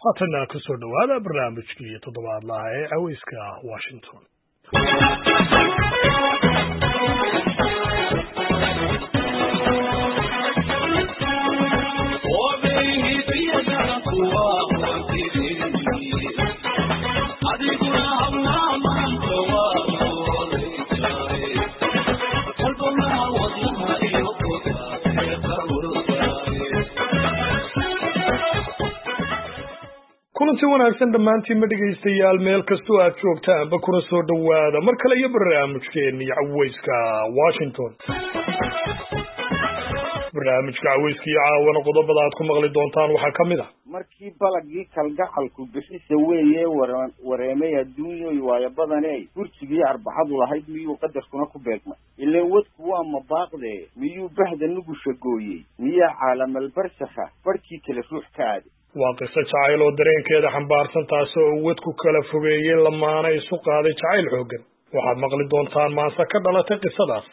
haatana ku soo dhawaada barnaamijkii toddobaadlaha ee caweyska Washington. kulanti wanaagsan dhamaantiin ma dhageystayaal meel kastoo aad joogtaan ba kuna soo dhawaada mar kale iyo barnaamijkeennii caweyska Washington. barnaamijka caweyska iyo caawana qodobada aad ku maqli doontaan waxaa ka mid ah markii balagii kalgacalku bixisa weeye wareemay adduunyo waayo badanay kursigii arbacadu lahayd miyuu qadarkuna ku beegmay ileen wadku waa mabaaqde miyuu bahda nugusha gooyey miyaa caalamal barsakha barkii kale ruux ka aaday waa qiso jacayl oo dareenkeeda xambaarsan taasoo wadku kala fogeeyey lamaana isu qaaday jacayl xooggan waxaad maqli doontaan maanta ka dhalatay qisadaas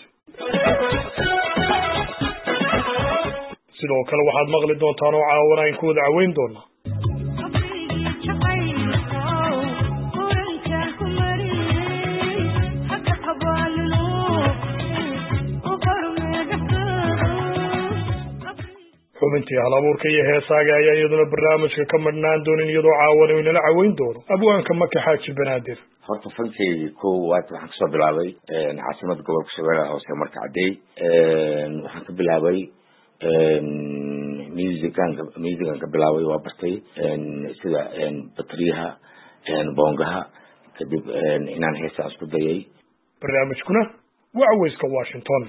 sidoo kale waxaad maqli doontaan oo caawana in ku wada caweyn doona xubintii halabuurka iyo heesaaga ayaa iyaduna barnaamijka ka madhnaan doonin iyadoo caawana inala caweyn doono abwaanka Maka Xaaji Banaadir. horta fankeygi waxaan kasoo bilaabay caasimada gobolka Shabeellaha Hoose marka caday waxaan ka bilaabay musican ka bilaabay waa bartay sida batriyaha boongaha kadib inaan heesaa isku dayay. barnaamijkuna waa caweyska Washington.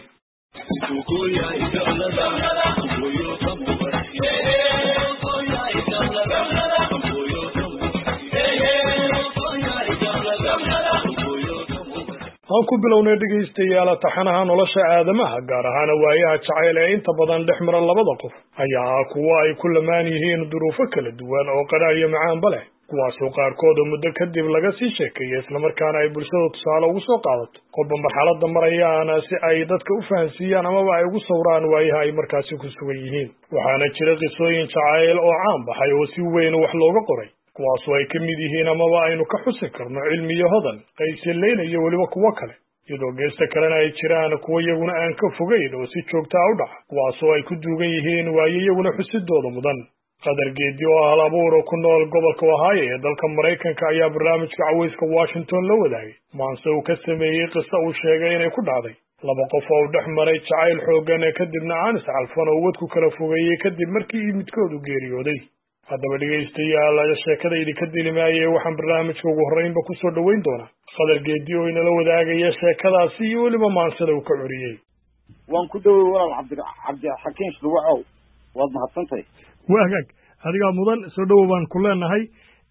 aan ku bilownay dhageystayaal taxanaha nolosha aadamaha gaar ahaan waayaha jacayl ee inta badan dhex mara labada qof ayaa kuwa ay ku lamaan yihiin duruufo kala duwan oo qadhaadh iyo macaanba leh kuwaasoo qaarkood muddo kadib laga sii sheekeeyay isla markaana ay bulshada tusaale ugu soo qaadato qofba marxaladda marayaan si ay dadka u fahansiiyaan amaba ay ugu sawraan waayaha ay markaasi ku sugan yihiin waxaana jira qisooyin jacayl oo caan baxay oo si weyn wax looga qoray kuwaasoo ay ka mid yihiin amaba aynu ka xusi karno cilmi iyo hodan qaysi leyla iyo weliba kuwo kale iyadoo geesta kalena ay jiraan kuwo iyaguna aan ka fogeyn oo si joogtaa u dhaca kuwaasoo ay ku duugan yihiin waayo iyaguna xusidooda mudan. qadar geedi oo hal abuur oo ku nool gobolka Ohio ee dalka Mareykanka ayaa barnaamijka caweyska Washington la wadaagay maanse uu ka sameeyey qiso uu sheegay inay ku dhacday laba qof oo dhex maray jacayl xooggan kadibna aan iscalfan oo wadku kala fogeeyey kadib markii midkoodu geeriyooday. haddaba dhegeystayaal sheekada idinka dilimaayay waxaan barnaamijka ugu horreynba ku soo dhaweyn doonaa qadar geedi oo inala wadaagaya sheekadaasi iyo weliba maansada uu ka curiyey. waan ku dhawey walaal cabdixakiin shluwacow waad mahadsantahay. waa hagaag adigaa mudan soo dhawow baan ku leenahay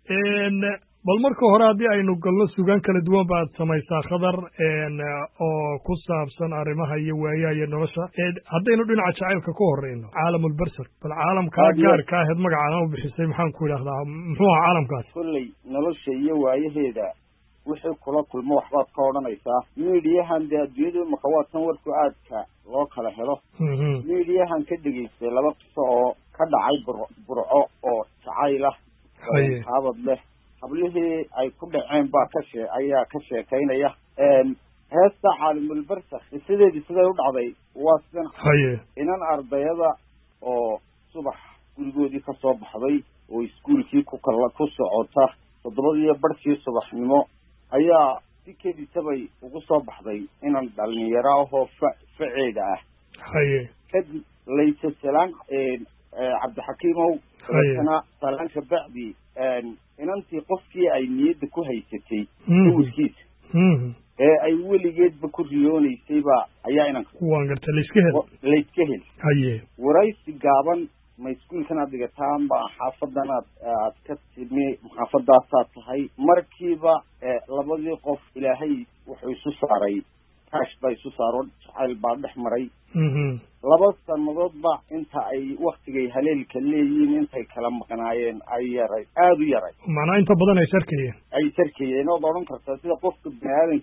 bal marka hore haddii aynu galno sugaan kala duwan baad samaysaa khadar oo ku saabsan arrimaha iyo waayaha iyo nolosha haddaynu dhinaca jacaylka ku horeyno caalamul barsar bal caalamkaa gaarka aheed magacaadan u bixisay maxaan ku idhahdaa muxuu aha caalamkaasi kolley nolosha iyo waayaheeda wixii kula kulmo waxbaad ka odhanaysaa miidiyahan dee adduunyadu imaka waa tan warku aadka loo kala helo miidiyahan ka dhegeystay laba qiso oo ka dhacay burco oo jacayl ah haabad leh hablihii ay ku dhaceen baa ayaa ka sheekaynaya heesta caalimul barsakh sideedii siday u dhacday waa sidan inan ardayada oo subax gurigoodii ka soo baxday oo iskuulkii ku socota 7:00 subaxnimo ayaa si kedisabay ugu soo baxday inan dhalinyaro ahoo faceeda ah kadib laysa salaan cabdixakiimow salaanka bacdi inantii qofkii ay niyadda ku haysatay wiilkiisa ee ay weligeedba ku riyoonaysayba ayaa inanka waan gartay layska hel waraysi gaaban ma iskuulkan aad dhigataan ba xaafadan aad ka timi xaafadaasaad tahay markiiba labadii qof ilaahay wuxuu isu saaray kaash baa isu saaro jacayl baa dhex maray 2 sannadoodba inta ay waktigay haleelka leeyihiin intay kala maqnaayeen ay yaray aad u yaray macnaa inta badan ay sarkayeen oo odhan kartaa sida qofka bini'aadankii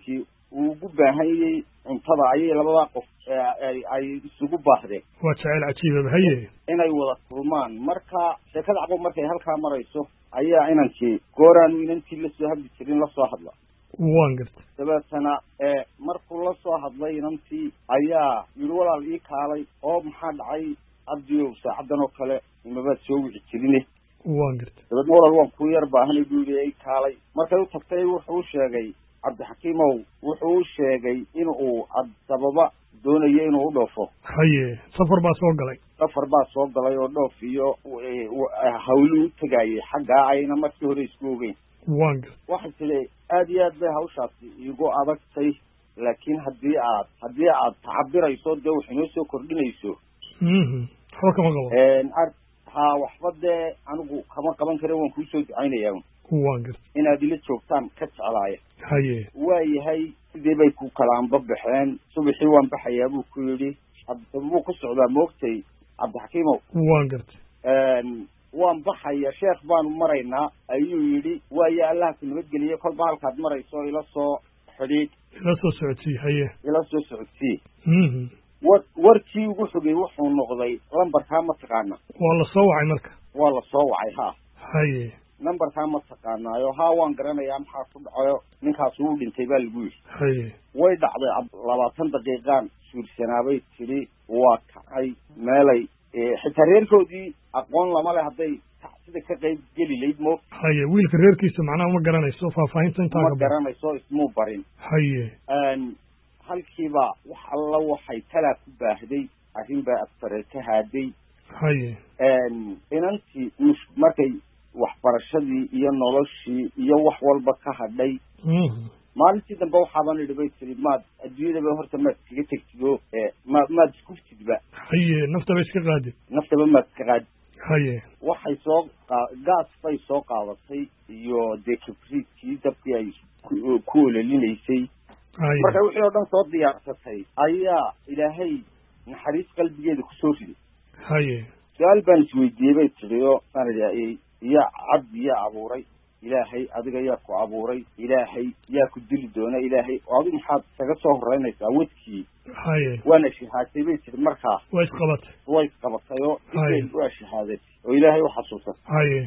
ugu baahan yahay cuntada ayay labada qof ay isugu baahdeen waa jacayl cajiib haye inay wada kulmaan marka sheekada caqab markay halkaa marayso ayaa inankii gooraanu inantii la soo hadli jirin la soo hadla waan gartay dabeetana markuu la soo hadlay inantii ayaa yidhi walaal ii kaalay oo maxaa dhacay cabdiyow saacadan oo kale imabaad soo wici jirine waan gartay dabeedna walaal waan ku yar baahanay buu yidhi ii kaalay markay u tagtay wuxuu sheegay cabdixakiimow wuxuu sheegay in uu sababa doonayo inuu u dhoofo haye safar baa soo galay oo dhoof iyo hawlu u tegayay xaggaa ayna markii hore isku ogeyn waan gartay waxay tidhi aad iyo aad bay hawshaasi igu adagtay laakiin haddii aad tacabirayso dee wax inoo soo kordhinayso waxba kama qabo waxba dee anigu kama qaban kare waan kuusoo ducaynayaa waan gartay inaad ila joogtaan ka jeclaaya haye waa yahay sidii bay ku kalaanba baxeen subaxii waan baxayaa buu ku yidhi buu ku socdaa moogtay cabdixakiimow waan gartay waan baxaya sheekh baanu maraynaa ayuu yidhi waayo allaha ku nabadgeliye kolba halkaad marayso ila soo xidhiidh ila soo socodsii warkii ugu xogay wuxuu noqday lambarkaa ma taqaana waa la soo wacay ha haye numberkaa ma taqaanaayo waan garanayaa maxaa ku dhacayo ninkaas uu dhintay baa lagu yidhi haye way dhacday 20 daqiiqaan suursanaabay tidhi waa kacay meelay xitaa reerkoodii aqoon lama leh hadday sida ka qayb geli layd mo haye wiilka reerkiisa macnaha ma garanayso faahfaahinta intaa ma garanayso ismuu barin haye halkiiba wax alla waxay talaa ku baahday arrin baa afare ka haaday haye inantii markay waxbarashadii iyo noloshii iyo wax walba ka hadhay maalintii dambe waxaaban idhi bay tiri maad adduunyadaba horta maad iskaga tegtido maad iskuftidba haye naftaba iska qaadid maad iska qaadid haye waxay gaas bay soo qaadatay iyo dee kibriitkii dabkii ay ku ololinaysay marka wixii oo dhan soo diyaarsatay ayaa ilaahay naxariis qalbigeeda kusoo riday haye su-aal baan isweydiiyey bay tiri oo yaa cabdi yaa abuuray ilaahay adiga yaa ku abuuray ilaahay yaa ku dili doona ilaahay oo adigu maxaad isaga soo horeynaysaa wadkii haye waana shahaatay bay tiri markaa way isqabatay oo waa shahaaday oo ilaahay u xasuusatay haye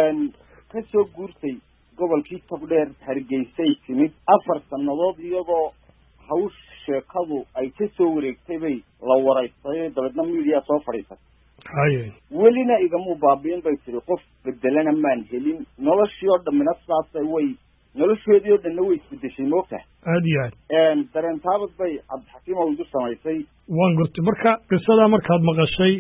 ka soo guurtay gobolkii togdheer hargeysay timid 4 sannadood iyagoo hawsh sheekadu ay ka soo wareegtay bay la waraystay dabeedna miidiya soo fadhiisatay haye welina igamuu baabiin bay tiri qof bedelana maan helin noloshii oo dhammina saasay noloshoodii oo dhanna way isbedeshay moogtahay aad iyo aad dareentaabad bay cabdixakiimow igu samaysay waan gurtay marka qisadaa markaad maqashay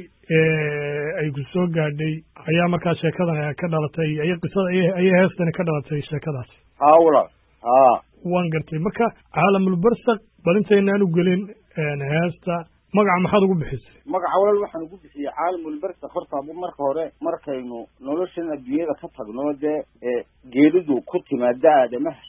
ay ku soo gaadhay ayaa markaa sheekadan ka dhalatay ayay heestani ka dhalatay sheekadaasi walaal waan gartay marka caalamulbarsaq balintaynaan u gelin heesta magaca maxaad ugu bixisay magaca walaal waxaan ugu bixiyey caalamulbarsaq horta marka hore markaynu noloshan adduunyada ka tagno dee geeridu ku timaada aadamaha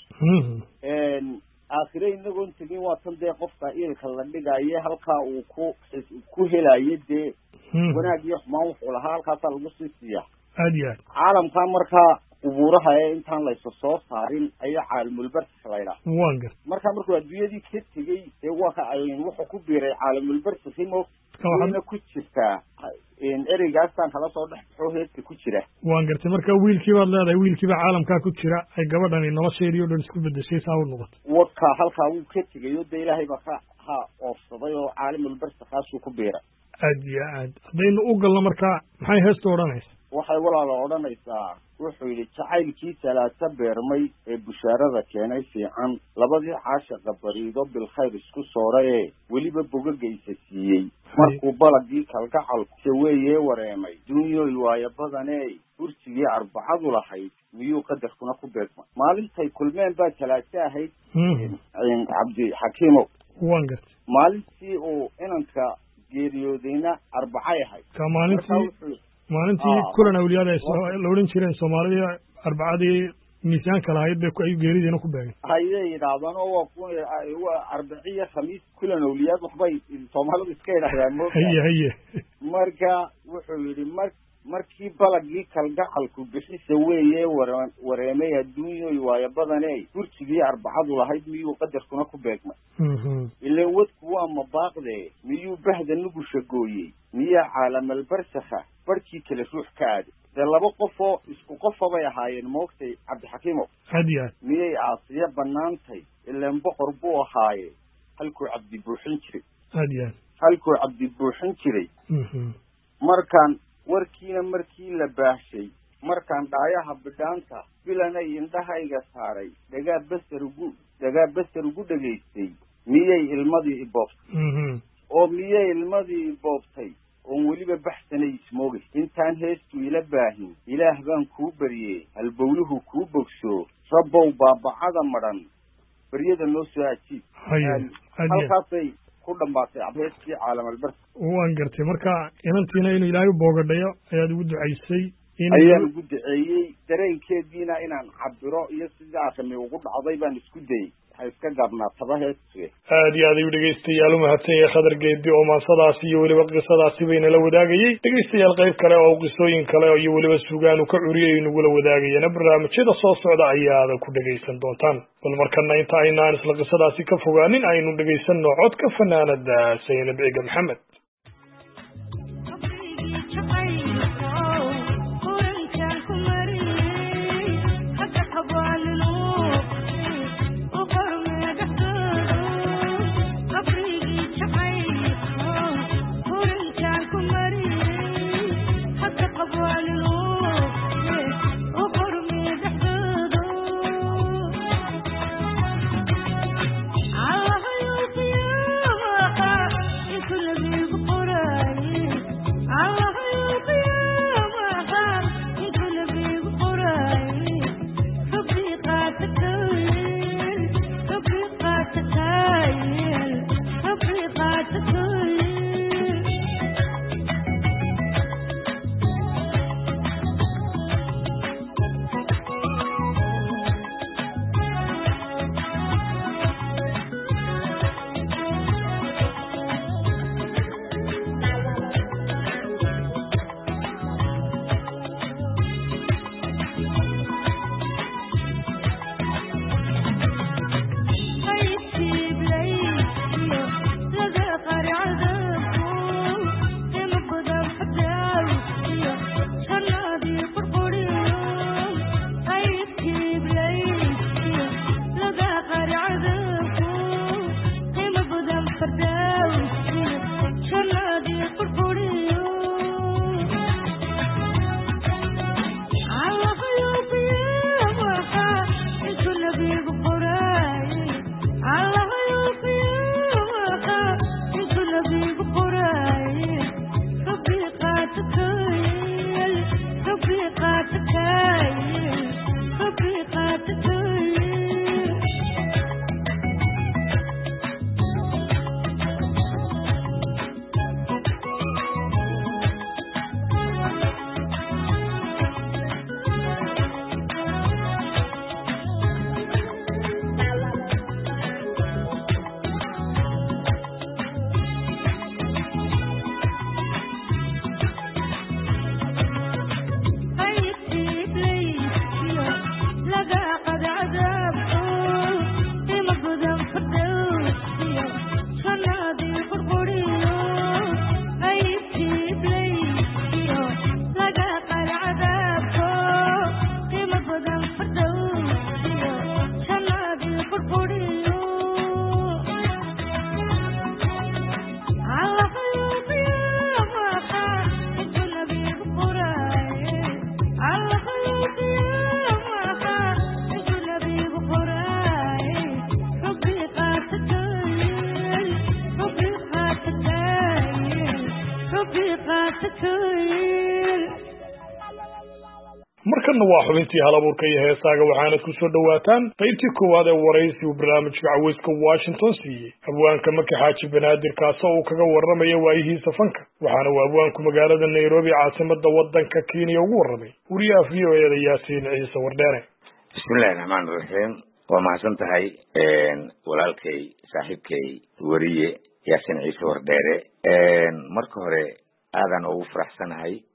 aakhire inagoon tegin waa tan dee qofka ilka la dhigaye halkaa uu ku helayo dee wanaag iyo xumaan wuxuu lahaa halkaasaa lagu sii siiyaa aad iyo aad caalamkaa markaa qubuuraha intaan laysa soo saarin ayaa caalamulbarsaq la ydhaha waan gar markaa markuu adduunyadii ka tegey dee wuxuu ku biiray caalamulbarsaqi wayna ku jirtaa ereygaastaan kala soo dhex baxo heesta ku jira waan gartay marka wiilkii baad leedahay wiilkiiba caalamkaa ku jira ay gabadhani nolosheedii o dhan isku bedeshay saa u noqotay wadkaa halkaa wuu ka tegay oo dee ilaahay baa ka oofsaday oo caalamulbarsaqaasuu ku biiray aad iyo aad haddaynu u galno marka maxay heesta odhanaysa waxay walaala odhanaysaa wuxuu yidhi jacaylkii talaata beermay ee bushaarada keenay fiican labadii caashaqa bariido bilkhayr isku soora ee weliba bogagaysa siiyey markuu balagii kalgacalku saweeyee wareemay duunyooy waayo badanee bursigii arbacadu lahayd miyuu qadarkuna ku beegmay maalintay kulmeen baa talaate ahayd cabdixakiimow waan gartay maalintii uu inanka geeriyoodayna arbacay ahayd maalintii kulan awliyaada la odhan jireen soomaalida arbacadii miisaanka lahayd bay ay geeridiina ku beegeen hayay yidhaahdaan oo waa arbiciyo khamiis kulan awliyaad waxbay soomaalidu iska yidhaahdaan haye marka wuxuu yidhi markii balagii kalgacalku bixisa weeye wareemay adduunyoy waayo badaney kursigii arbacadu lahayd miyuu qadarkuna ku beegmay ileen wadku waa mabaaqdee miyuu bahda nugusha gooyey miyaa caalamal barsakha barkii kale ruux ka aaday dee laba qofoo isku qofa bay ahaayeen moogtay cabdixakiimow hadiya miyay aasiya banaantay ileen boqor buu ahaaye halkuu cabdi buuxin jiray hadiya halkuu cabdi buuxin jiray markaan warkiina markii la baahshay markaan dhaayaha bidhaanta bilanay indhahayga saaray dhagaa basar ugu dhegaystay miyay ilmadii iboobtay oo miyay ilmadii iboobtay oon weliba baxsanay ismoogay intaan heestu ila baahin ilaah baan kuu baryey halbowluhu kuu bogsoo rabbow baabacada madhan baryada noo soo ajiib halkaasay ku dhammaatay abheeskii caalamalbar waan gartay marka inantiina inuu ilaahay u boogadhayo ayaad ugu ducaysay ayaan ugu duceeyey dareenkeediina inaan cabiro iyo sidaa rami ugu dhacday baan isku dayey waxay iska gaabnaataba heestuge aad iyo aad ayuu dhegaystayaal u mahadsan yahay khadar geedi oo maansadaasi iyo weliba qisadaasi bayna la wadaagayey dhegaystayaal qayb kale oo qisooyin kale iyo weliba sugaanu ka curiyay nagula wadaagayana barnaamijyada soo socda ayaada ku dhegaysan doontaan bal markana inta aynaan isla qisadaasi ka fogaanin aynu dhegaysanno codka fanaanada Saynab Ciga Maxamed markana waa xubintii halabuurka iyo heesaaga waxaanad ku soo dhawaataan qaybtii koowaad ee waraysi uu barnaamijka cawayska Washington siiyey abwaanka Maki Xaaji Banaadir kaasoo uu kaga warramaya waayihiisa fanka waxaana uu abwaanku magaalada Nairobi caasimadda waddanka Kenya ugu warramay wariyaha VOA-da Yaasiin Ciise Wardheere. Bismillaahi Raxmaani Raxiim. waa mahadsan tahay walaalkay saaxiibkay wariye Yaasiin Ciise Wardheere. marka hore aadan ugu faraxsanahay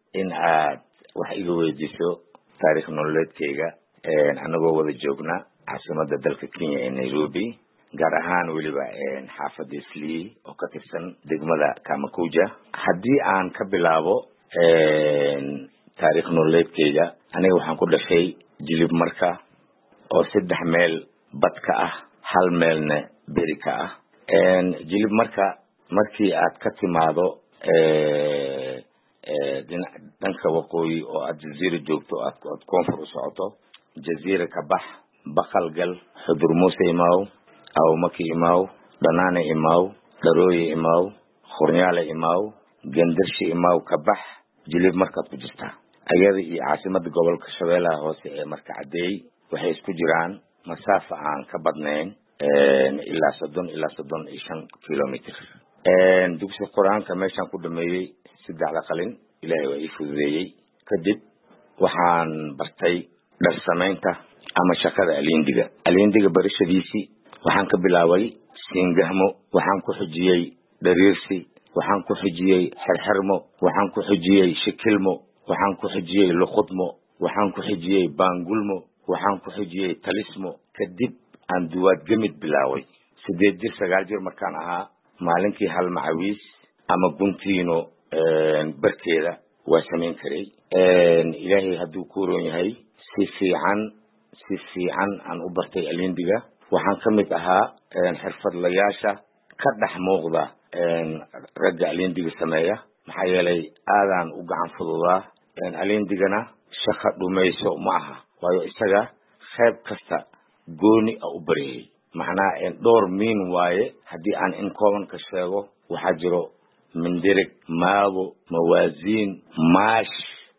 in aad wax iga weydiiso taariikh nololeedkayga anagoo wada joogna caasimadda dalka Kenya ee Nairobi gaar ahaan weliba xaafadda Islii oo ka tirsan degmada Kamakuja haddii aan ka bilaabo taariikh nololeedkayga aniga waxaan ku dhashay Jilib Marka oo 3 meel badka ah hal meelna beri ka ah Jilib Marka markii aad ka timaado dhanka waqooyi oo aad jasiiro joogto aad koonfur u socoto jasiiro ka bax Baqalgal Xudur Muuse imaaw aw Maki imaaw Dhanaane imaaw Darooye imaaw Khornyaale imaaw Gandarshi imaaw ka bax Jilib Markaad ku jirtaa ayada iyo caasimadda gobolka Shabeellaha Hoose ee Markacadey waxay isku jiraan masaafo aan ka badnayn ilaa 35 kilomitir dugsi quraanka meeshaan ku dhameeyay 3 qalin ilaahay waa ii fududeeyay kadib waxaan bartay dhar samaynta ama shaqada aliindiga barashadiisii waxaan ka bilaabay Singahmo waxaan ku xijiyay Dariirsi waxaan ku xijiyay Xirxirmo waxaan ku xijiyay Shikilmo waxaan ku xijiyay Luqudmo waxaan ku xijiyay Baangulmo waxaan ku xijiyay Talismo kadib aan duwaad gamid bilaaway 8 jir markaan ahaa maalinkii hal macawiis ama guntiino barkeeda waa samayn karay ilaahay hadduu ku roon yahay si fiican aan u bartay aliindiga waxaan ka mid ahaa xirfadlayaasha ka dhex muuqda ragga aliindiga sameeya maxaa yeelay aadaan u gacan fududaa aliindigana shaqo dhumayso ma aha waayo isaga qayb kasta gooni u bareeyay macnaa dhowr miin waaye haddii aan in kooban ka sheego waxaa jiro mindirig maabo mawaasiin maash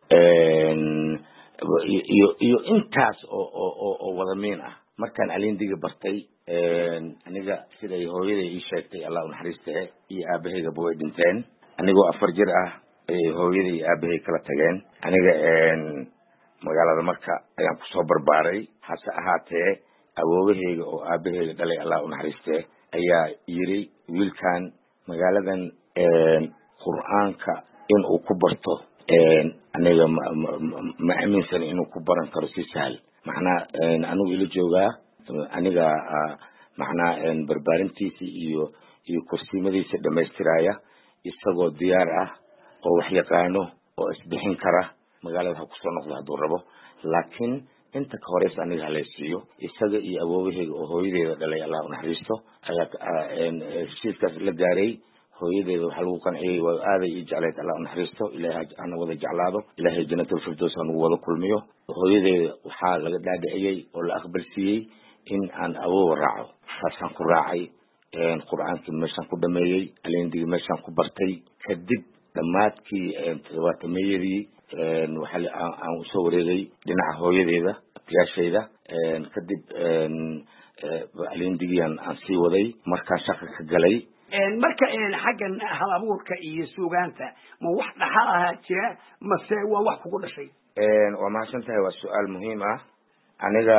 iyo intaas oo wada miin ah markaan aliindiga bartay aniga siday hooyaday ii sheegtay Allah u naxariistay iyo aabahayga way dhinteen anigoo 4 jir ah ay hooyaday iyo aabahay kala tageen aniga magaalada Marka ayaan ku soo barbaaray hase ahaatee awoowahayga oo aabahayga dhalay Allah u naxariistay ayaa yiri wiilkan magaaladan quraanka in uu ku barto aniga ma aaminsan inuu ku baran karo si sahal macnaa anigu ila joogaa aniga macnaa barbaarintiisa iyo kursimadiisa dhameystiraya isagoo diyaar ah oo wax yaqaano oo isbixin kara magaalada ku soo noqdo haduu rabo laakiin inta ka horeys aniga halaysiyo isaga iyo awoowahayga oo hooyadeeda dhalay Allah u naxariisto ayaa heshiiskaas la gaaray hooyadeeda waxa lagu qanciyay waa aaday ii jeclayd Allah u naxariisto ilaahay aan wada jeclaado ilaahay jannatul firdaws aan wada kulmiyo hooyadeeda waxa laga dhaadhiciyay oo la aqbalsiiyay in aan awoow raaco fasan ku raacay quraanka meeshan ku dhameeyay aliindiga meeshan ku bartay kadib dhammaadkii toddobaadkii waxa aan u soo wareegay dhinaca hooyadeeda tiyaashayda kadib aliindigiyan aan sii waday markaan shaqo ka galay marka xaggan hal abuurka iyo suugaanta ma wax dhaxal ah jira mase waa wax kugu dhashay waa mahadsantahay waa su'aal muhiim ah aniga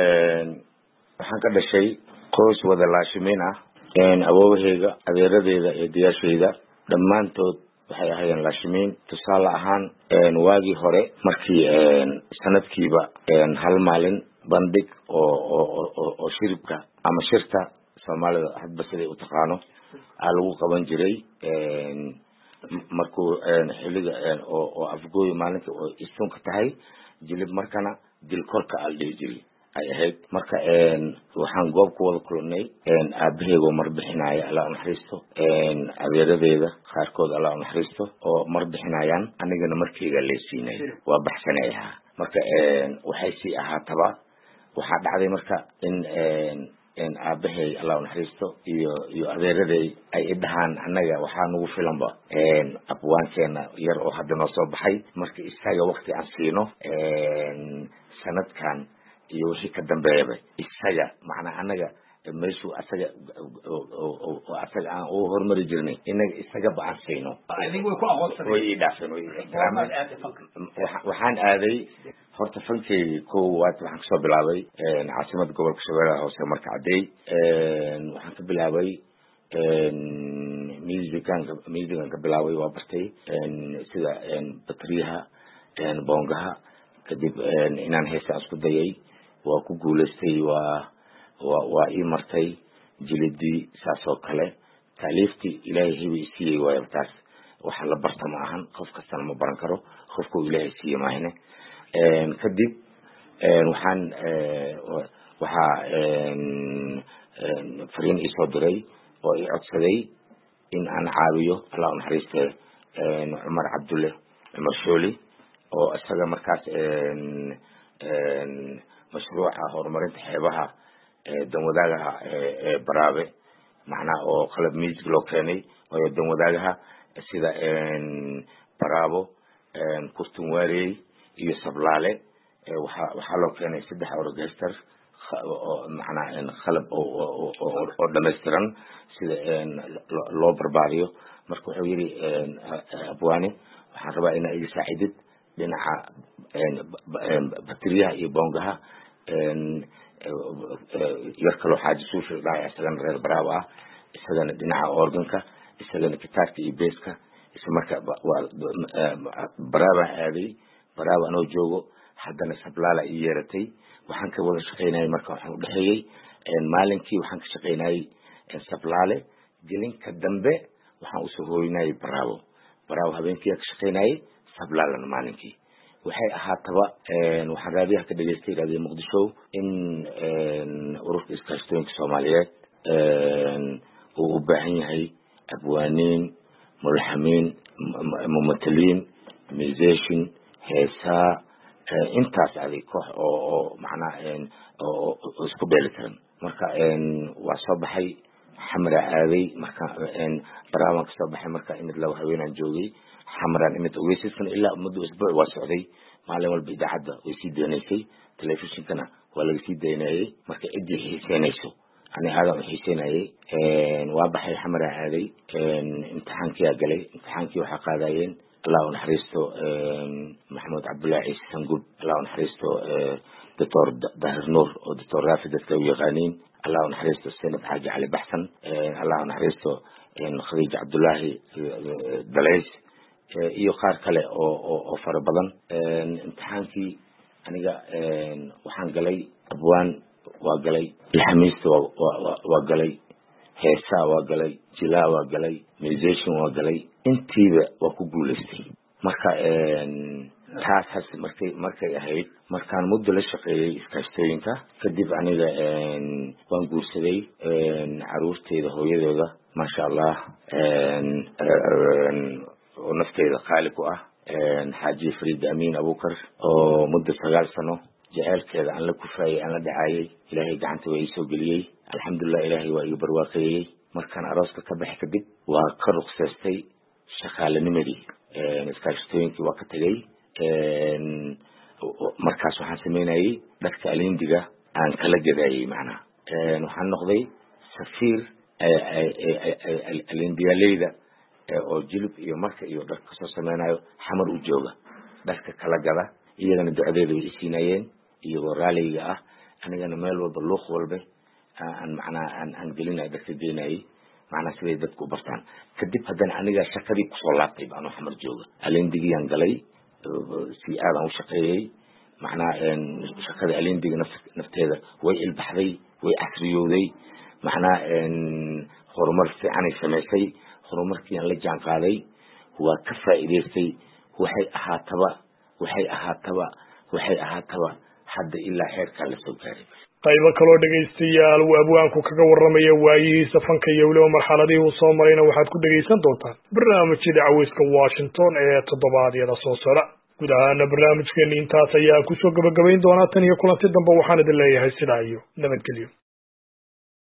waxaan ka dhashay qoys wada laashimiin ah awoowahayga adeeradeeda iyo diyaashayda dhammaantood waxay ahaayeen laashimiin tusaale ahaan waagii hore markii sanadkiiba hal maalin bandhig oo shiribka ama shirta Soomaalida hadba siday u taqaano lagu qaban jiray markuu xiliga oo afgooy maalinta oo isunka tahay Jilib Markana dil korka aldhihi jiray ay ahayd marka waxaan goob ku wada kulnay aabahayga marbixinaya Allah u naxariisto adeeradeeda qaarkood Allah u naxariisto oo marbixinayaan anigana markayga leeysiinay waa baxsanayaa marka waxay si ahaataba waxa dhacday marka in aabahay Allah u naxariisto iyo adeeraday ay dhahaan anaga waxa nagu filanba abwaankeena yar oo hadda noo soo baxay marka isaga waqti aan siino sanadkan iyo wixii ka dambeeyay isaga macna anaga meeshu asaga aan u hormari jirnay inaga isaga baan siino adigu ku aqoonsan way dhaafeen waxaan aaday horta fankay koowaad waxaan soo bilaabay caasimada gobolka Shabeellaha Hoose Markacadey waxaan ka bilaabay musican ka bilaaway waa bartay sida batriyaha bongaha kadib inaan heesa isku dayay waa ku guuleystay waa ii martay jilidii saasoo kale taaliiftii ilaahay hibi siiyey waayo taas waxa la barta ma ahan qof kastana ma baran karo qofku ilaahay siiyey maahane kadib waxaa fariin ii soo diray oo ii codsaday in aan caawiyo allah naxariiste cumar cabdulle cumar shooli oo isaga markaas mashruuca horumarinta xeebaha dan wadaagaha baraabe macnaha oo qalab music loo keenay oo dan wadaagaha sida baraabo kurtun waarey iyo sablaale waxaa loo keenay 3 orchestra macnaha qalab oo dhameystiran sida loo barbaariyo marka wuxuu yiri abwaani waxaan rabaa inaad iga saacidid dhinaca batriyaha iyo bongaha yarka loo xaaji suufi dhaay asagana reer baraabo ah isagana dhinaca organka isagana gitaarka iyo beeska marka baraaba aaday baraaba anoo joogo haddana sablaala ii yeeratay waxaan ka wada shaqeynayay marka waxaan u dhaxeeyay maalinkii waxaan ka shaqeynayay sablaale gelinka dambe waxaan u soo hooynayay baraabo habeenkii ka shaqeynayay sablaalana maalinkii waxay ahaataba waxaan raadiyaha ka dhageystay raadiyo muqdisho in ururka iskaashatooyinka Soomaaliyeed uu u baahan yahay abwaaniin mulxamiin mumataliin musician heesaa intaas aday koox oo macnaha oo isku dheelitiran marka waa soo baxay xamra aaday marka barnaamij ka soo baxay marka in la haweenan joogay xamran imid ogeysiisan ilaa muddo isbuuc waa socday maalin walba idaacada way sii deenaysay telefishinkana waa laga sii deenayay marka cidii xiiseynayso ani aadan xiiseynayay waa baxay xamra aaday imtixaankii galay imtixaankii waxa qaadayeen الله ونحرسته محمود عبد الله عيسى سنجوب الله ونحرسته دكتور دهر نور ودكتور رافد التوي غانين الله ونحرسته السنة حاجة علي بحسن الله ونحرسته خديجة عبد الله دلعيس iyo qaar kale oo fara badan imtixaankii aniga waxaan galay abwaan waa galay ilxamiista waa galay heesa waa galay jilaa waa galay musician waa galay intiiba waa ku guuleystay marka taas markay ahayd markaan muddo la shaqeeyay iskaashatooyinka kadib aniga waan guursaday caruurteyda hooyadooda maasha allah oo nafteeda qaali ku ah xaaji Fariid Amiin Abubakar oo muddo 9 sano jaceelkeeda aan la kufaayay aan la dhacaayay ilaahay gacanta way soo galiyay alxamdulillah ilaahay waa igu barwaaqeeyay markaan arooska ka baxay kadib waa ka ruqsaystay shaqaalanimadii iskaashatooyinkii waa ka tagay markaas waxaan sameynayay dharka alindiga aan kala gadaayay macnaha waxaan noqday safiir alindiyaaleyda oo jilib iyo marka iyo dhar ka soo sameynayo xamar u jooga dharka kala gada iyagana ducadeeda way isiinayeen iyagoo raaliga ah anigana meel walba luuq walba aan macnaha aan gelinay dadka geenayay macnaha siday dadku bartaan kadib haddana aniga shaqadii ku soo laabtay baan xamar jooga alindigiyaan galay si aadan u shaqeeyay macnaha shaqada alindiga nafteeda way ilbaxday way casriyowday macnaha horumar fiican ay sameysay horumarkii aan la jaan qaaday waa ka faa'iideystay waxay ahaataba hadda ilaa heerka la soo gaaray qaybo kaloo dhageystayaal uu abwaanku kaga warramaya waayihiisa fanka iyo weliba marxaladihii uu soo marayna waxaad ku dhageysan doontaan barnaamijyada caweyska Washington ee toddobaadyada soo socda guud ahaana barnaamijkeeni intaas ayaa kusoo gabagabayn doonaa tan iyo kulanti dambe waxaan idin leeyahay sidaa iyo nabadgelyo